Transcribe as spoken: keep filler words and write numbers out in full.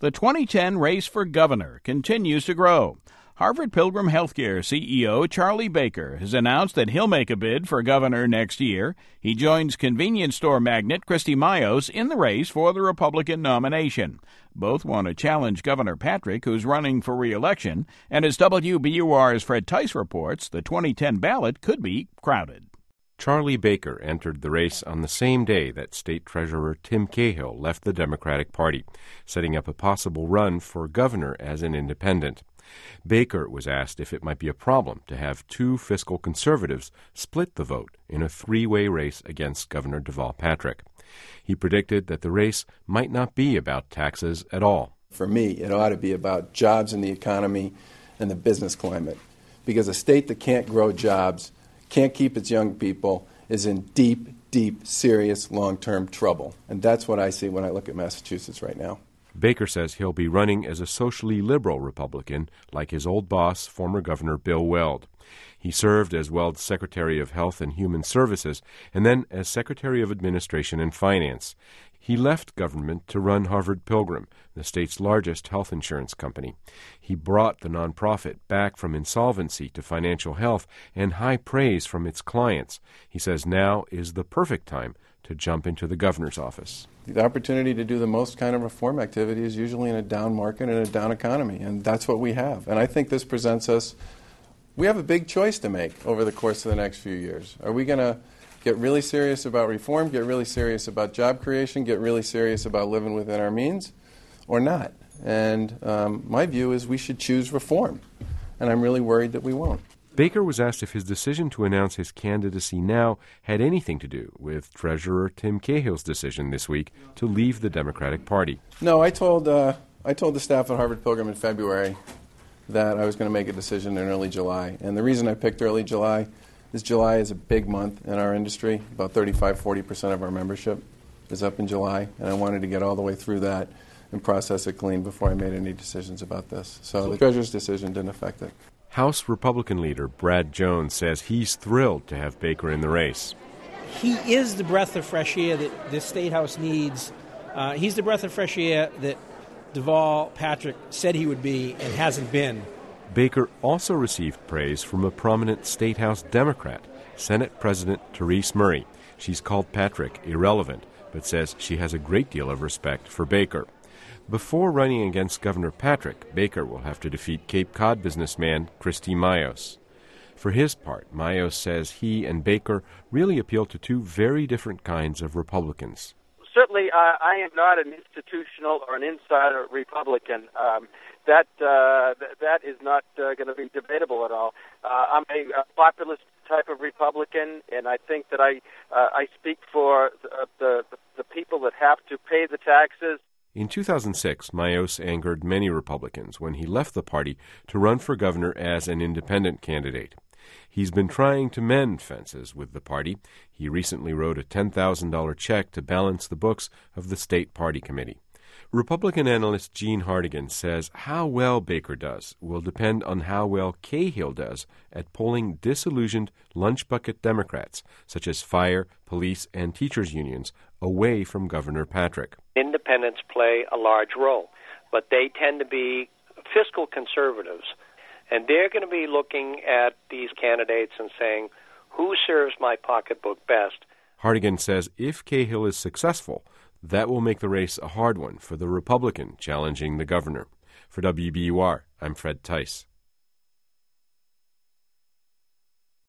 The twenty ten race for governor continues to grow. Harvard Pilgrim Healthcare C E O Charlie Baker has announced that he'll make a bid for governor next year. He joins convenience store magnate Christy Mayos in the race for the Republican nomination. Both want to challenge Governor Patrick, who's running for re-election, and as W B U R's Fred Tice reports, the twenty ten ballot could be crowded. Charlie Baker entered the race on the same day that State Treasurer Tim Cahill left the Democratic Party, setting up a possible run for governor as an independent. Baker was asked if it might be a problem to have two fiscal conservatives split the vote in a three-way race against Governor Deval Patrick. He predicted that the race might not be about taxes at all. For me, it ought to be about jobs in the economy and the business climate, because a state that can't grow jobs, can't keep its young people, is in deep, deep, serious, long-term trouble. And that's what I see when I look at Massachusetts right now. Baker says he'll be running as a socially liberal Republican, like his old boss, former Governor Bill Weld. He served as Weld's Secretary of Health and Human Services and then as Secretary of Administration and Finance. He left government to run Harvard Pilgrim, the state's largest health insurance company. He brought the nonprofit back from insolvency to financial health and high praise from its clients. He says now is the perfect time to jump into the governor's office. The opportunity to do the most kind of reform activity is usually in a down market and a down economy, and that's what we have. And I think this presents us, we have a big choice to make over the course of the next few years. Are we going to get really serious about reform, get really serious about job creation, get really serious about living within our means, or not? And um, my view is we should choose reform, and I'm really worried that we won't. Baker was asked if his decision to announce his candidacy now had anything to do with Treasurer Tim Cahill's decision this week to leave the Democratic Party. No, I told uh, I told the staff at Harvard Pilgrim in February that I was going to make a decision in early July. And the reason I picked early July is July is a big month in our industry. About thirty-five to forty percent of our membership is up in July, and I wanted to get all the way through that and process it clean before I made any decisions about this. So the Treasurer's decision didn't affect it. House Republican leader Brad Jones says he's thrilled to have Baker in the race. He is the breath of fresh air that this State House needs. Uh, he's the breath of fresh air that Deval Patrick said he would be and hasn't been. Baker also received praise from a prominent State House Democrat, Senate President Therese Murray. She's called Patrick irrelevant, but says she has a great deal of respect for Baker. Before running against Governor Patrick, Baker will have to defeat Cape Cod businessman Christy Mayos. For his part, Mayos says he and Baker really appeal to two very different kinds of Republicans. Certainly, uh, I am not an institutional or an insider Republican. Um, that uh, th- that is not uh, going to be debatable at all. Uh, I'm a, a populist type of Republican, and I think that I uh, I speak for the, the the people that have to pay the taxes. In two thousand six, Mayos angered many Republicans when he left the party to run for governor as an independent candidate. He's been trying to mend fences with the party. He recently wrote a ten thousand dollars check to balance the books of the state party committee. Republican analyst Gene Hartigan says how well Baker does will depend on how well Cahill does at pulling disillusioned lunch bucket Democrats, such as fire, police, and teachers' unions, away from Governor Patrick. Independents play a large role, but they tend to be fiscal conservatives, and they're going to be looking at these candidates and saying, who serves my pocketbook best? Hartigan says if Cahill is successful, that will make the race a hard one for the Republican challenging the governor. For W B U R, I'm Fred Tice.